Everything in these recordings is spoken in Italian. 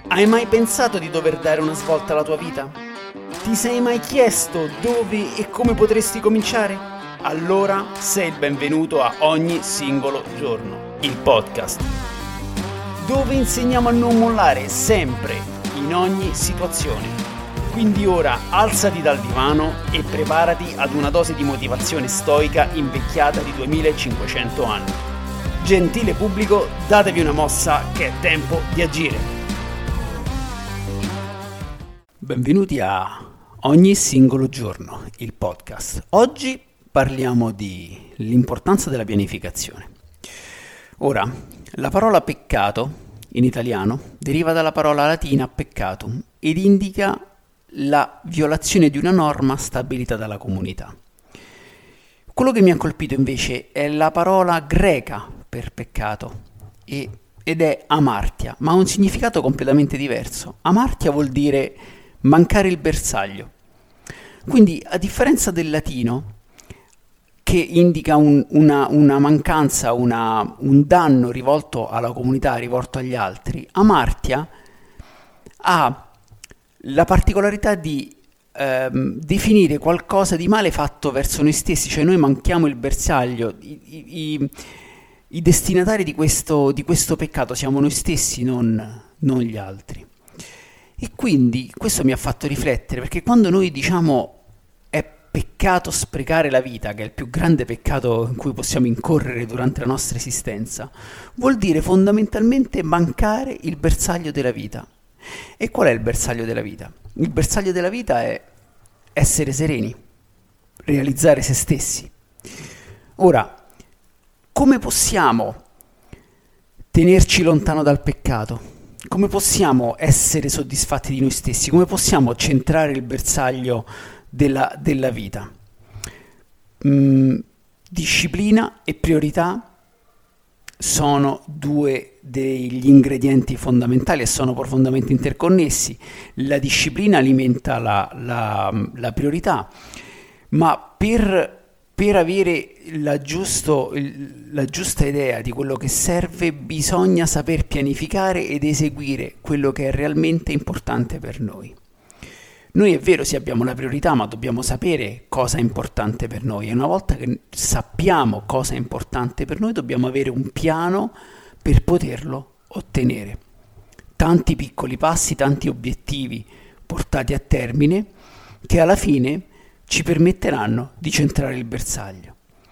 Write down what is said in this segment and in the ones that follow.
Hai mai pensato di dover dare una svolta alla tua vita? Ti sei mai chiesto dove e come potresti cominciare? Allora sei il benvenuto a Ogni Singolo Giorno, il podcast, dove insegniamo a non mollare sempre, in ogni situazione. Quindi ora alzati dal divano e preparati ad una dose di motivazione stoica invecchiata di 2500 anni. Gentile pubblico, datevi una mossa che è tempo di agire. Benvenuti a Ogni Singolo Giorno, il podcast. Oggi parliamo dell'importanza della pianificazione. Ora, la parola peccato in italiano deriva dalla parola latina peccatum ed indica la violazione di una norma stabilita dalla comunità. Quello che mi ha colpito invece è la parola greca per peccato ed è amartia, ma ha un significato completamente diverso. Amartia vuol dire mancare il bersaglio. Quindi, a differenza del latino, che indica una mancanza, un danno rivolto alla comunità, rivolto agli altri, amartia ha la particolarità di definire qualcosa di male fatto verso noi stessi, cioè noi manchiamo il bersaglio. I destinatari di questo peccato siamo noi stessi, non gli altri. E quindi questo mi ha fatto riflettere, perché quando noi diciamo è peccato sprecare la vita, che è il più grande peccato in cui possiamo incorrere durante la nostra esistenza, vuol dire fondamentalmente mancare il bersaglio della vita. E qual è il bersaglio della vita? Il bersaglio della vita è essere sereni, realizzare se stessi. Ora, come possiamo tenerci lontano dal peccato? Come possiamo essere soddisfatti di noi stessi? Come possiamo centrare il bersaglio della vita? Disciplina e priorità sono due degli ingredienti fondamentali e sono profondamente interconnessi. La disciplina alimenta la priorità, ma per avere la giusta idea di quello che serve bisogna saper pianificare ed eseguire quello che è realmente importante per noi. Noi è vero, sì, abbiamo la priorità, ma dobbiamo sapere cosa è importante per noi e una volta che sappiamo cosa è importante per noi dobbiamo avere un piano per poterlo ottenere. Tanti piccoli passi, tanti obiettivi portati a termine che alla fine ci permetteranno di centrare il bersaglio.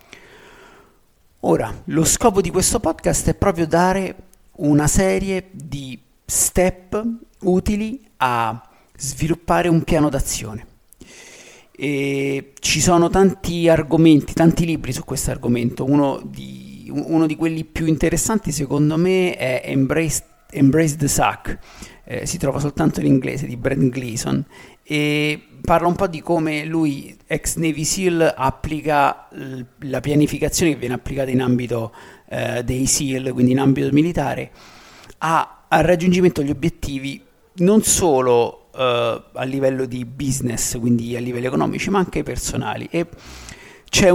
Ora, lo scopo di questo podcast è proprio dare una serie di step utili a sviluppare un piano d'azione. E ci sono tanti argomenti, tanti libri su questo argomento. Uno di quelli più interessanti secondo me è Embrace the Suck, si trova soltanto in inglese, di Brent Gleason, e parla un po' di come lui, ex Navy SEAL, applica la pianificazione che viene applicata in ambito dei SEAL, quindi in ambito militare, al raggiungimento degli obiettivi non solo a livello di business, quindi a livelli economici, ma anche personali. E ci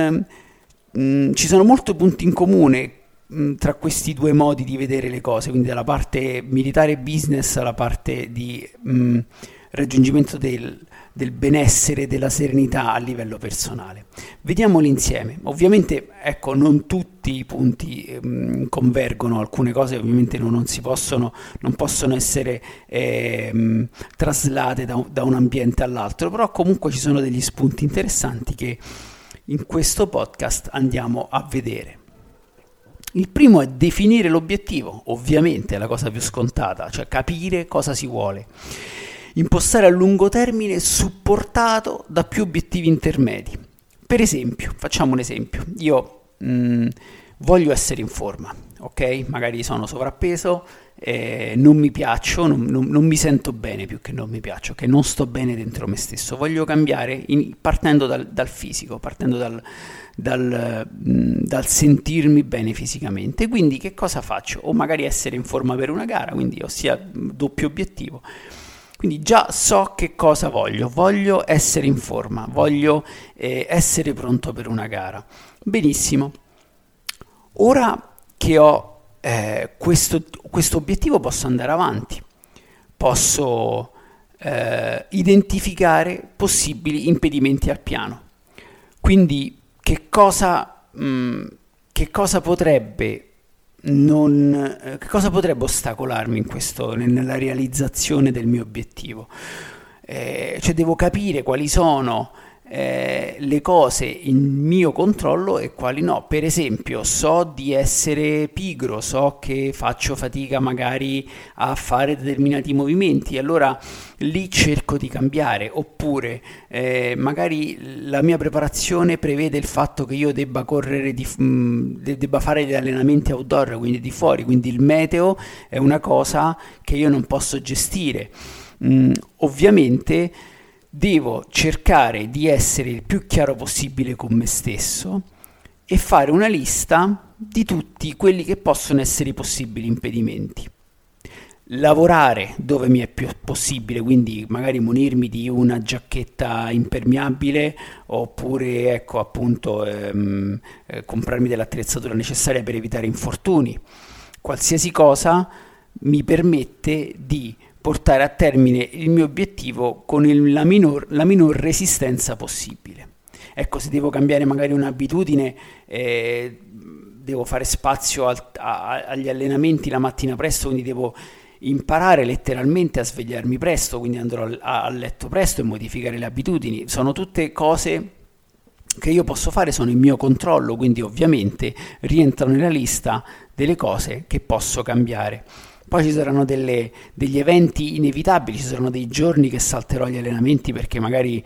sono molti punti in comune tra questi due modi di vedere le cose, quindi dalla parte militare e business alla parte di raggiungimento del benessere, della serenità a livello personale. Vediamoli insieme. Ovviamente, ecco, non tutti i punti convergono, alcune cose ovviamente non possono essere traslate da un ambiente all'altro, però comunque ci sono degli spunti interessanti che in questo podcast andiamo a vedere. Il primo è definire l'obiettivo, ovviamente è la cosa più scontata, cioè capire cosa si vuole. Impostare a lungo termine supportato da più obiettivi intermedi. Per esempio, facciamo un esempio, io voglio essere in forma, ok? Magari sono sovrappeso, non mi piaccio, non mi sento bene, più che non mi piaccio, che non sto bene dentro me stesso, voglio cambiare partendo dal fisico, partendo dal sentirmi bene fisicamente. Quindi che cosa faccio? O magari essere in forma per una gara, quindi ossia doppio obiettivo. Quindi già so che cosa voglio essere in forma, voglio essere pronto per una gara. Benissimo. Ora che ho questo obiettivo posso andare avanti. posso identificare possibili impedimenti al piano. Quindi che cosa potrebbe ostacolarmi nella realizzazione del mio obiettivo? Cioè devo capire quali sono le cose in mio controllo e quali no. Per esempio, so di essere pigro, so che faccio fatica magari a fare determinati movimenti, allora lì cerco di cambiare. Oppure magari la mia preparazione prevede il fatto che io debba correre, debba fare degli allenamenti outdoor, quindi di fuori, quindi il meteo è una cosa che io non posso gestire. Ovviamente devo cercare di essere il più chiaro possibile con me stesso e fare una lista di tutti quelli che possono essere i possibili impedimenti. Lavorare dove mi è più possibile, quindi magari munirmi di una giacchetta impermeabile, oppure ecco appunto comprarmi dell'attrezzatura necessaria per evitare infortuni. Qualsiasi cosa mi permette di portare a termine il mio obiettivo con la minor resistenza possibile. Ecco, se devo cambiare magari un'abitudine, devo fare spazio agli allenamenti la mattina presto, quindi devo imparare letteralmente a svegliarmi presto, quindi andrò a letto presto e modificare le abitudini. Sono tutte cose che io posso fare, sono in mio controllo, quindi ovviamente rientrano nella lista delle cose che posso cambiare. Poi ci saranno degli eventi inevitabili, ci saranno dei giorni che salterò gli allenamenti perché magari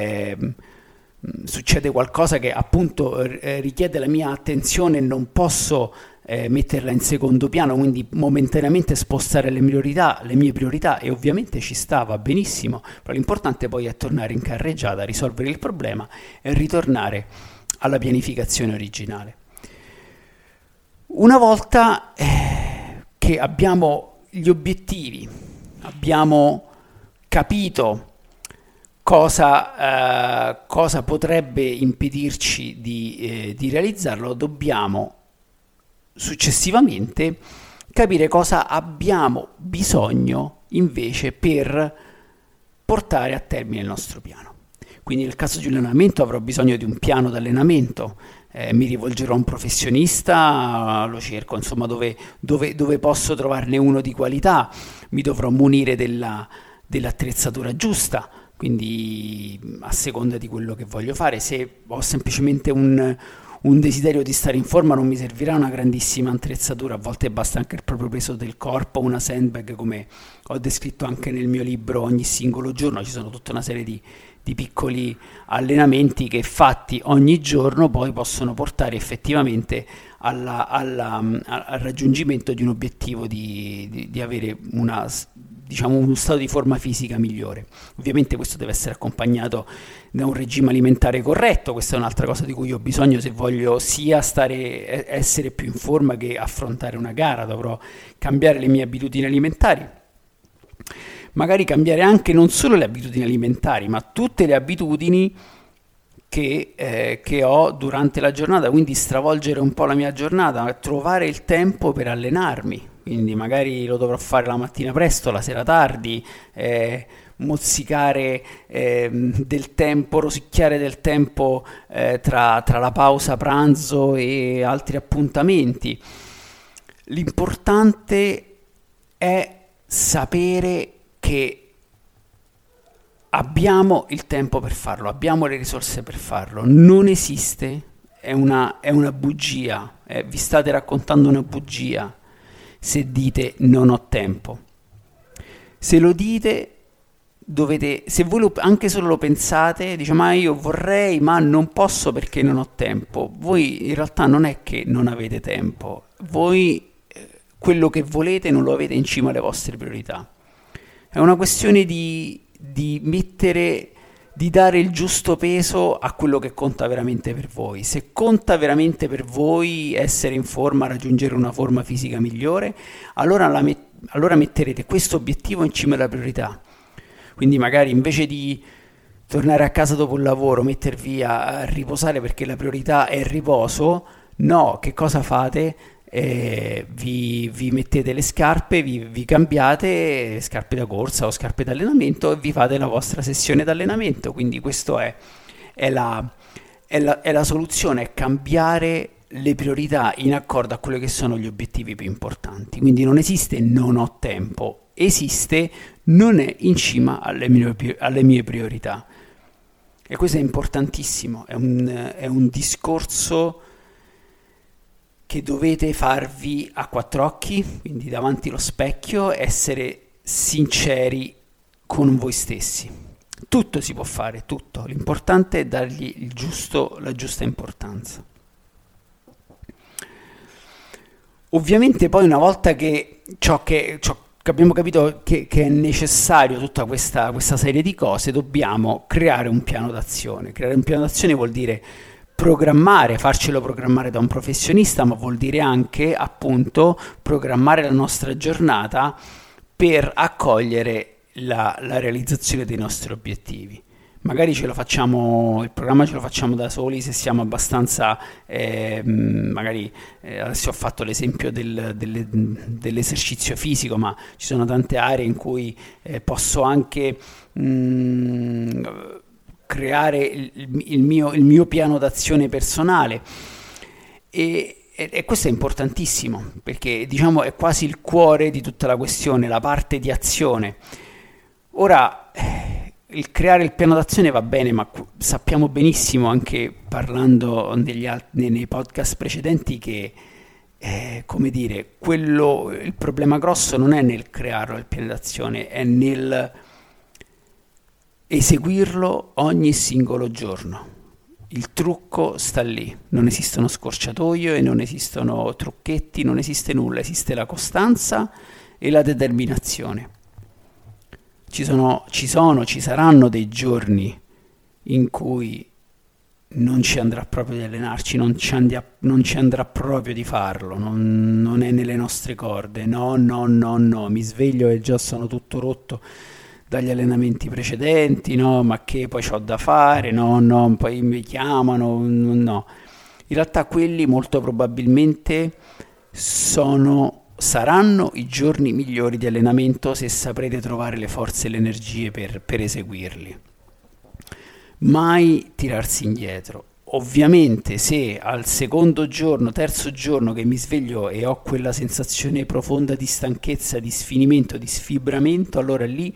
succede qualcosa che appunto richiede la mia attenzione e non posso metterla in secondo piano, quindi momentaneamente spostare le mie priorità, e ovviamente ci sta, va benissimo, però l'importante poi è tornare in carreggiata, risolvere il problema e ritornare alla pianificazione originale. Una volta che abbiamo gli obiettivi, abbiamo capito cosa potrebbe impedirci di realizzarlo, dobbiamo successivamente capire cosa abbiamo bisogno invece per portare a termine il nostro piano. Quindi nel caso di un allenamento avrò bisogno di un piano d'allenamento, mi rivolgerò a un professionista, lo cerco insomma dove posso trovarne uno di qualità, mi dovrò munire dell'attrezzatura giusta, quindi a seconda di quello che voglio fare. Se ho semplicemente un desiderio di stare in forma, non mi servirà una grandissima attrezzatura, a volte basta anche il proprio peso del corpo, una sandbag, come ho descritto anche nel mio libro Ogni singolo giorno. Ci sono tutta una serie di piccoli allenamenti che fatti ogni giorno poi possono portare effettivamente al raggiungimento di un obiettivo di avere uno stato di forma fisica migliore. Ovviamente questo deve essere accompagnato da un regime alimentare corretto. Questa è un'altra cosa di cui ho bisogno se voglio sia essere più in forma che affrontare una gara. Dovrò cambiare le mie abitudini alimentari, magari cambiare anche non solo le abitudini alimentari, ma tutte le abitudini che ho durante la giornata, quindi stravolgere un po' la mia giornata, trovare il tempo per allenarmi. Quindi magari lo dovrò fare la mattina presto, la sera tardi, mozzicare del tempo, rosicchiare del tempo tra la pausa pranzo e altri appuntamenti. L'importante è sapere che abbiamo il tempo per farlo, abbiamo le risorse per farlo. Non esiste, è una bugia, vi state raccontando una bugia se dite non ho tempo. Se lo dite, se voi anche solo lo pensate, dice ma io vorrei ma non posso perché non ho tempo. Voi in realtà non è che non avete tempo, voi quello che volete non lo avete in cima alle vostre priorità. È una questione di dare il giusto peso a quello che conta veramente per voi. Se conta veramente per voi essere in forma, raggiungere una forma fisica migliore, allora metterete questo obiettivo in cima alla priorità. Quindi magari invece di tornare a casa dopo il lavoro, mettervi a riposare perché la priorità è il riposo, no, che cosa fate? vi mettete le scarpe, vi cambiate scarpe da corsa o scarpe d'allenamento e vi fate la vostra sessione d'allenamento. Quindi questo è la soluzione, è cambiare le priorità in accordo a quelli che sono gli obiettivi più importanti. Quindi non esiste non ho tempo, esiste non è in cima alle mie priorità. E questo è importantissimo, è un discorso che dovete farvi a quattro occhi, quindi davanti allo specchio, essere sinceri con voi stessi. Tutto si può fare, tutto. L'importante è dargli la giusta importanza. Ovviamente poi una volta che abbiamo capito che è necessario tutta questa serie di cose, dobbiamo creare un piano d'azione. Creare un piano d'azione vuol dire farcelo programmare da un professionista, ma vuol dire anche, appunto, programmare la nostra giornata per accogliere la realizzazione dei nostri obiettivi. Magari il programma ce lo facciamo da soli se siamo abbastanza, adesso ho fatto l'esempio dell'esercizio fisico, ma ci sono tante aree in cui posso anche creare il mio piano d'azione personale e questo è importantissimo perché diciamo è quasi il cuore di tutta la questione, la parte di azione. Ora il creare il piano d'azione va bene, ma sappiamo benissimo, anche parlando nei podcast precedenti, che come dire, il problema grosso non è nel crearlo il piano d'azione, è nel eseguirlo ogni singolo giorno. Il trucco sta lì, non esistono scorciatoie e non esistono trucchetti, non esiste nulla, esiste la costanza e la determinazione. Ci saranno dei giorni in cui non ci andrà proprio di allenarci, non ci andrà proprio di farlo, non è nelle nostre corde, no, mi sveglio e già sono tutto rotto dagli allenamenti precedenti, no, ma che poi c'ho da fare, no, poi mi chiamano, no. In realtà quelli molto probabilmente saranno i giorni migliori di allenamento se saprete trovare le forze e le energie per eseguirli. Mai tirarsi indietro. Ovviamente se al secondo giorno, terzo giorno che mi sveglio e ho quella sensazione profonda di stanchezza, di sfinimento, di sfibramento, allora lì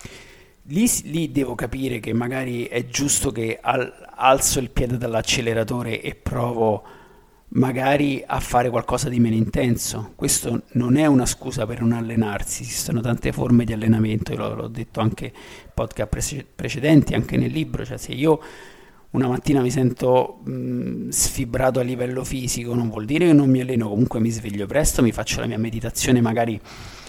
devo capire che magari è giusto che alzo il piede dall'acceleratore e provo magari a fare qualcosa di meno intenso. Questo non è una scusa per non allenarsi, esistono tante forme di allenamento, io l'ho detto anche in podcast precedenti, anche nel libro, cioè se io una mattina mi sento sfibrato a livello fisico non vuol dire che non mi alleno, comunque mi sveglio presto, mi faccio la mia meditazione, magari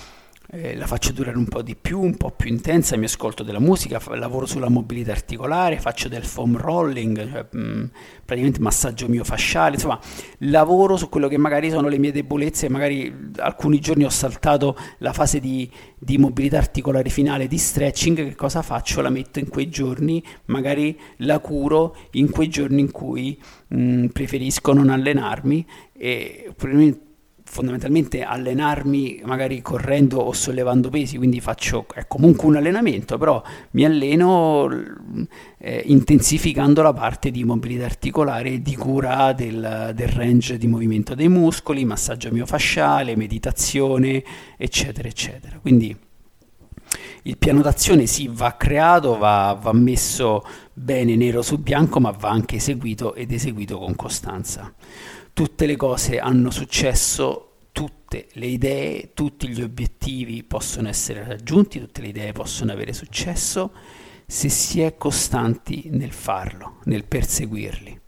la faccio durare un po' di più, un po' più intensa, mi ascolto della musica, lavoro sulla mobilità articolare, faccio del foam rolling, cioè, praticamente massaggio miofasciale, insomma lavoro su quello che magari sono le mie debolezze. Magari alcuni giorni ho saltato la fase di mobilità articolare finale, di stretching. Che cosa faccio? La metto in quei giorni, magari la curo in quei giorni in cui preferisco non allenarmi e fondamentalmente allenarmi magari correndo o sollevando pesi, quindi è comunque un allenamento, però mi alleno intensificando la parte di mobilità articolare e di cura del range di movimento dei muscoli, massaggio miofasciale, meditazione, eccetera eccetera. Quindi il piano d'azione sì, va creato, va messo bene nero su bianco, ma va anche eseguito ed eseguito con costanza. Tutte le cose hanno successo, tutte le idee, tutti gli obiettivi possono essere raggiunti, tutte le idee possono avere successo se si è costanti nel farlo, nel perseguirli.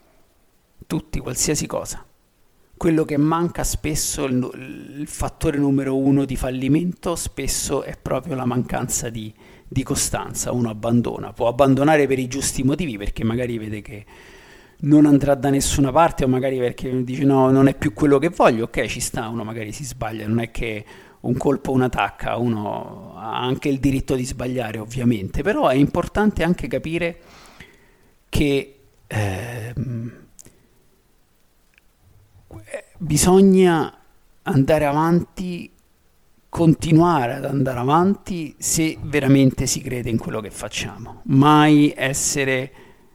Tutti, qualsiasi cosa. Quello che manca spesso, il fattore numero uno di fallimento, spesso è proprio la mancanza di costanza. Uno abbandona, può abbandonare per i giusti motivi, perché magari vede che non andrà da nessuna parte, o magari perché dice no, non è più quello che voglio. Ok, ci sta, uno magari si sbaglia, non è che un colpo una tacca, uno ha anche il diritto di sbagliare ovviamente, però è importante anche capire che bisogna andare avanti, continuare ad andare avanti se veramente si crede in quello che facciamo, mai essere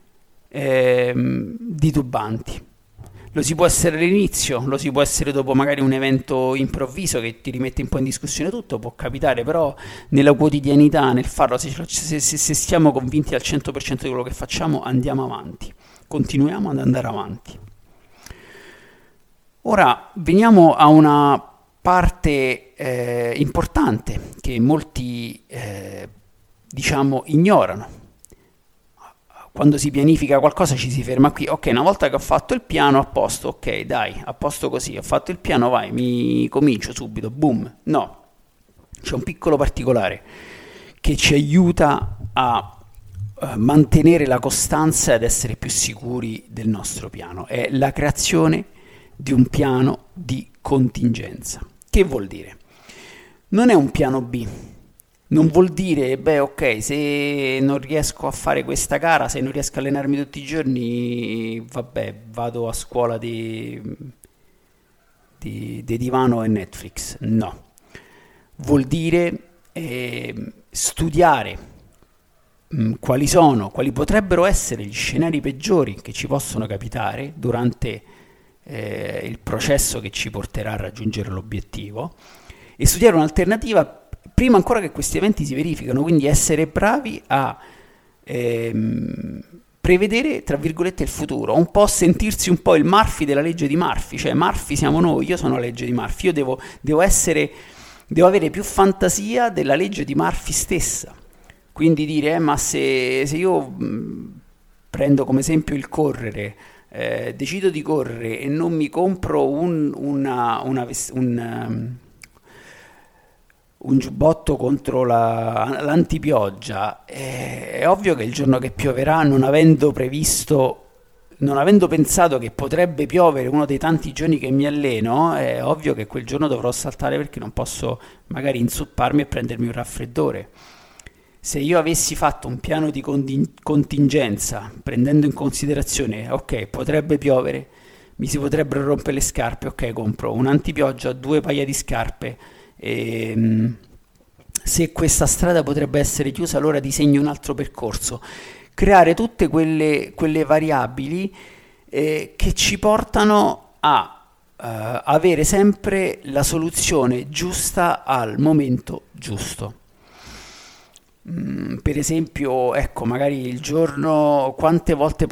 titubanti. Lo si può essere all'inizio, lo si può essere dopo magari un evento improvviso che ti rimette un po' in discussione tutto, può capitare, però nella quotidianità, nel farlo, se siamo convinti al 100% di quello che facciamo, andiamo avanti, continuiamo ad andare avanti. Ora veniamo a una parte importante che molti diciamo ignorano. Quando si pianifica qualcosa ci si ferma qui, ok, una volta che ho fatto il piano a posto, ok, dai, a posto così, ho fatto il piano, vai, mi comincio subito, boom. No, c'è un piccolo particolare che ci aiuta a mantenere la costanza ed essere più sicuri del nostro piano, è la creazione di un piano di contingenza. Che vuol dire? Non è un piano B. Non vuol dire, beh, ok, se non riesco a fare questa gara, se non riesco a allenarmi tutti i giorni, vabbè, vado a scuola di divano e Netflix. No. Vuol dire studiare quali potrebbero essere gli scenari peggiori che ci possono capitare durante il processo che ci porterà a raggiungere l'obiettivo e studiare un'alternativa prima ancora che questi eventi si verificano, quindi essere bravi a prevedere, tra virgolette, il futuro, un po' sentirsi un po' il Murphy della legge di Murphy, cioè Murphy siamo noi, io sono la legge di Murphy, io devo avere più fantasia della legge di Murphy stessa, quindi dire, ma se io prendo come esempio il correre, decido di correre e non mi compro un giubbotto contro l'antipioggia, è ovvio che il giorno che pioverà, non avendo pensato che potrebbe piovere uno dei tanti giorni che mi alleno, è ovvio che quel giorno dovrò saltare perché non posso magari insupparmi e prendermi un raffreddore. Se io avessi fatto un piano di contingenza, prendendo in considerazione, ok, potrebbe piovere, mi si potrebbero rompere le scarpe, ok, compro un'antipioggia, 2 paia di scarpe. Se questa strada potrebbe essere chiusa, allora disegno un altro percorso, creare tutte quelle variabili che ci portano a avere sempre la soluzione giusta al momento giusto. Per esempio, ecco, magari il giorno, quante volte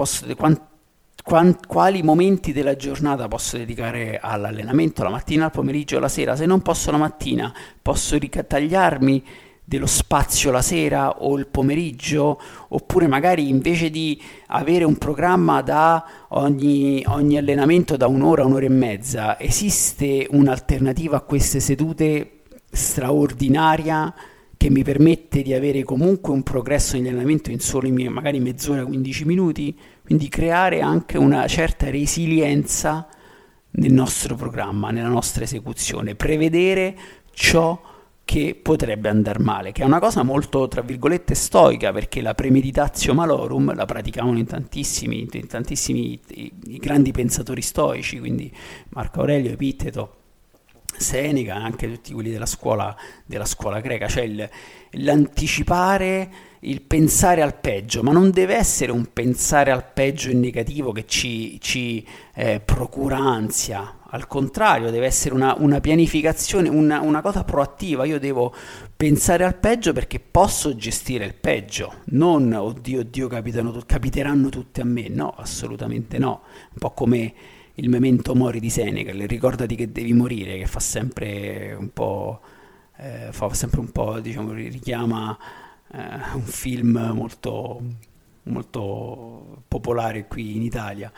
quali momenti della giornata posso dedicare all'allenamento, la mattina, al pomeriggio, la sera. Se non posso la mattina, posso ritagliarmi dello spazio la sera o il pomeriggio, oppure magari invece di avere un programma da ogni allenamento da un'ora, un'ora e mezza, esiste un'alternativa a queste sedute straordinaria che mi permette di avere comunque un progresso nell'allenamento in solo magari mezz'ora, 15 minuti, quindi creare anche una certa resilienza nel nostro programma, nella nostra esecuzione, prevedere ciò che potrebbe andare male, che è una cosa molto, tra virgolette, stoica, perché la premeditatio malorum la praticavano in tantissimi i grandi pensatori stoici, quindi Marco Aurelio, Epitteto, Seneca, anche tutti quelli della scuola greca, cioè l'anticipare, il pensare al peggio, ma non deve essere un pensare al peggio in negativo che ci procura ansia, al contrario deve essere una pianificazione, una cosa proattiva. Io devo pensare al peggio perché posso gestire il peggio, non oddio capiteranno tutte a me, no, assolutamente no, un po' come il memento mori di Seneca, il ricordati che devi morire, che fa sempre un po', diciamo, richiama un film molto, molto popolare qui in Italia.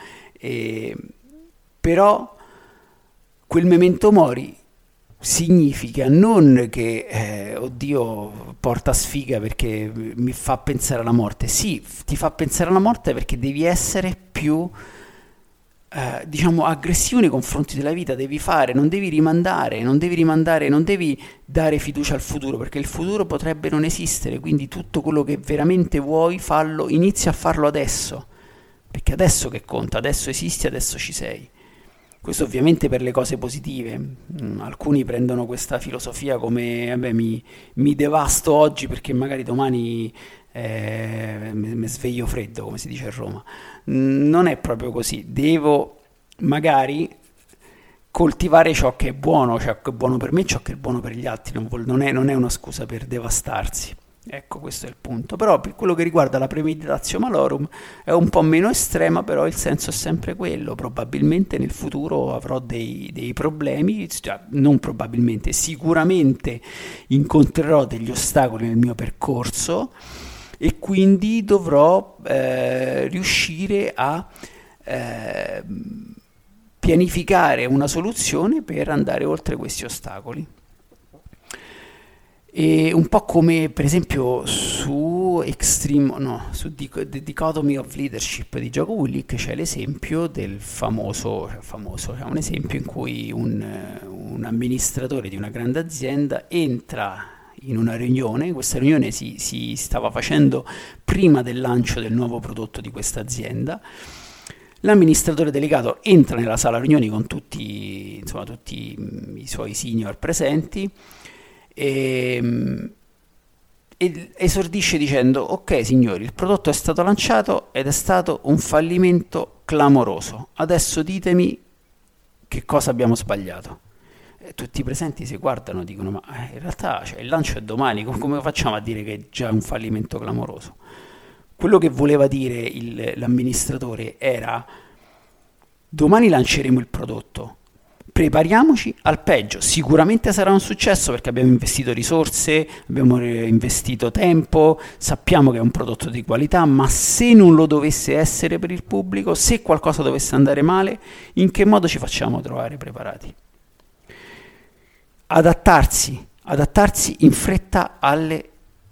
Però quel memento mori significa non che, oddio, porta sfiga perché mi fa pensare alla morte. Sì, ti fa pensare alla morte perché devi essere più diciamo aggressivo nei confronti della vita, devi fare, non devi rimandare, non devi dare fiducia al futuro, perché il futuro potrebbe non esistere, quindi tutto quello che veramente vuoi fallo, inizia a farlo adesso, perché adesso che conta, adesso esisti, adesso ci sei. Questo ovviamente per le cose positive. Alcuni prendono questa filosofia come vabbè, mi devasto oggi perché magari domani mi sveglio freddo, come si dice a Roma. Non è proprio così. Devo magari coltivare ciò che è buono, ciò che è buono per me, ciò che è buono per gli altri. Non è una scusa per devastarsi. Ecco, questo è il punto. Però per quello che riguarda la premeditatio malorum è un po' meno estrema, però il senso è sempre quello. Probabilmente nel futuro avrò dei problemi, cioè, non probabilmente, sicuramente incontrerò degli ostacoli nel mio percorso e quindi dovrò riuscire a eh, pianificare una soluzione per andare oltre questi ostacoli. E un po' come per esempio su The Dichotomy of Leadership di Jocko Willink c'è l'esempio del c'è un esempio in cui un amministratore di una grande azienda entra in una riunione. Questa riunione si stava facendo prima del lancio del nuovo prodotto di questa azienda. L'amministratore delegato entra nella sala riunioni con tutti i suoi senior presenti e esordisce dicendo: ok signori, il prodotto è stato lanciato ed è stato un fallimento clamoroso, adesso ditemi che cosa abbiamo sbagliato. E tutti i presenti si guardano e dicono: ma in realtà il lancio è domani, come facciamo a dire che è già un fallimento clamoroso? Quello che voleva dire l'amministratore era: domani lanceremo il prodotto, prepariamoci al peggio. Sicuramente sarà un successo perché abbiamo investito risorse, abbiamo investito tempo, sappiamo che è un prodotto di qualità, ma se non lo dovesse essere per il pubblico, se qualcosa dovesse andare male, in che modo ci facciamo trovare preparati? Adattarsi in fretta agli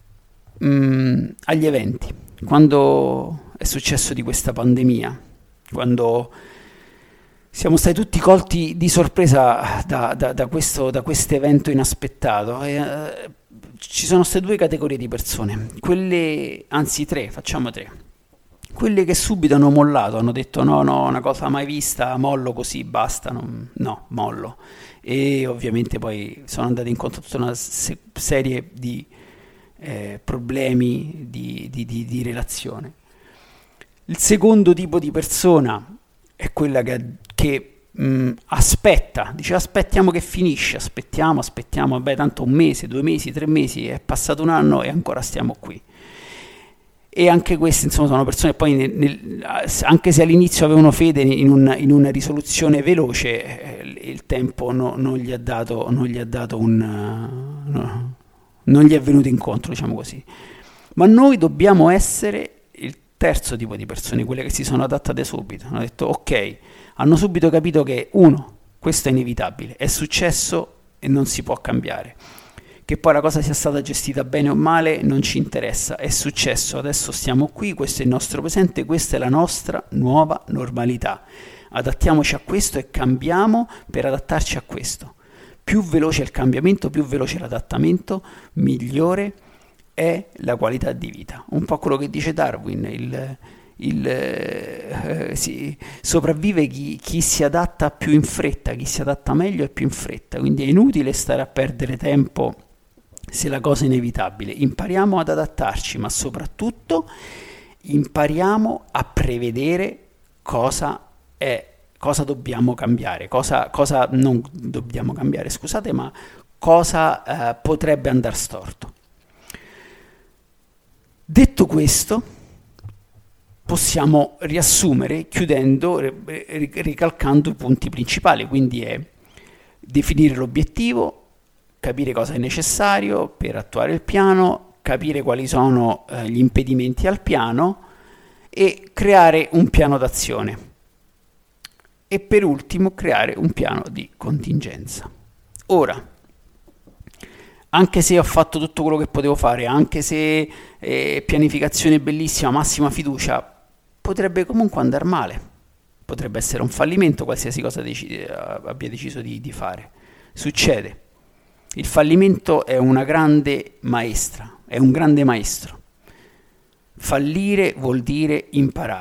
eventi. Quando è successo di questa pandemia, quando siamo stati tutti colti di sorpresa da questo evento inaspettato, ci sono state due categorie di persone, anzi tre, facciamo tre. Quelle che subito hanno mollato, hanno detto no, una cosa mai vista, mollo così, basta, no, mollo. E ovviamente poi sono andati incontro a tutta una serie di problemi di relazione. Il secondo tipo di persona è quella che aspetta, dice aspettiamo che finisce, aspettiamo, vabbè tanto un mese, 2 mesi, 3 mesi, è passato un anno e ancora stiamo qui. E anche queste insomma sono persone che poi anche se all'inizio avevano fede in una risoluzione veloce, il tempo non gli è venuto incontro, diciamo così. Ma noi dobbiamo essere il terzo tipo di persone, quelle che si sono adattate subito, hanno detto ok, hanno subito capito che questo è inevitabile, è successo e non si può cambiare. Che poi la cosa sia stata gestita bene o male non ci interessa, è successo, adesso stiamo qui, questo è il nostro presente, questa è la nostra nuova normalità. Adattiamoci a questo e cambiamo per adattarci a questo. Più veloce è il cambiamento, più veloce è l'adattamento, migliore è la qualità di vita. Un po' quello che dice Darwin, sopravvive chi si adatta più in fretta, chi si adatta meglio e più in fretta, quindi è inutile stare a perdere tempo se la cosa è inevitabile. Impariamo ad adattarci, ma soprattutto impariamo a prevedere cosa dobbiamo cambiare, cosa non dobbiamo cambiare, scusate, ma cosa potrebbe andare storto. Detto questo, possiamo riassumere chiudendo, ricalcando i punti principali, quindi è definire l'obiettivo, capire cosa è necessario per attuare il piano, capire quali sono gli impedimenti al piano e creare un piano d'azione. E per ultimo creare un piano di contingenza. Ora, anche se ho fatto tutto quello che potevo fare, anche se pianificazione bellissima, massima fiducia, potrebbe comunque andare male, potrebbe essere un fallimento qualsiasi cosa abbia deciso di fare. Succede. Il fallimento è una grande maestra, è un grande maestro. Fallire vuol dire imparare.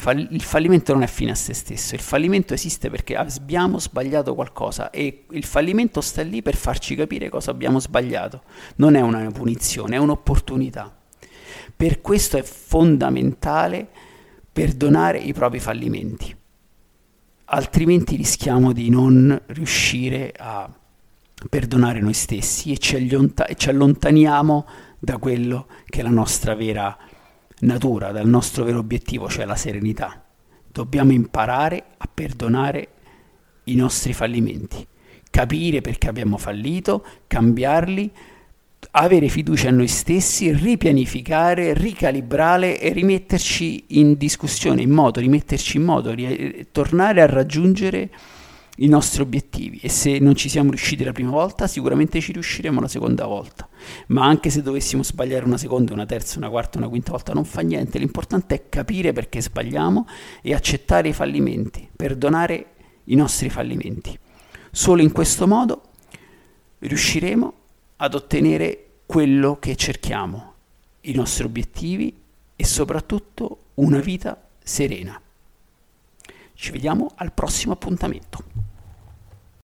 Il fallimento non è fine a se stesso, il fallimento esiste perché abbiamo sbagliato qualcosa e il fallimento sta lì per farci capire cosa abbiamo sbagliato. Non è una punizione, è un'opportunità. Per questo è fondamentale perdonare i propri fallimenti, altrimenti rischiamo di non riuscire a perdonare noi stessi e ci allontaniamo da quello che è la nostra vera natura, dal nostro vero obiettivo, cioè la serenità. Dobbiamo imparare a perdonare i nostri fallimenti, capire perché abbiamo fallito, cambiarli, avere fiducia in noi stessi, ripianificare, ricalibrare e rimetterci in discussione, tornare a raggiungere i nostri obiettivi. E se non ci siamo riusciti la prima volta, sicuramente ci riusciremo la seconda volta. Ma anche se dovessimo sbagliare una seconda, una terza, una quarta, una quinta volta, non fa niente. L'importante è capire perché sbagliamo e accettare i fallimenti, perdonare i nostri fallimenti. Solo in questo modo riusciremo ad ottenere quello che cerchiamo, i nostri obiettivi e soprattutto una vita serena. Ci vediamo al prossimo appuntamento.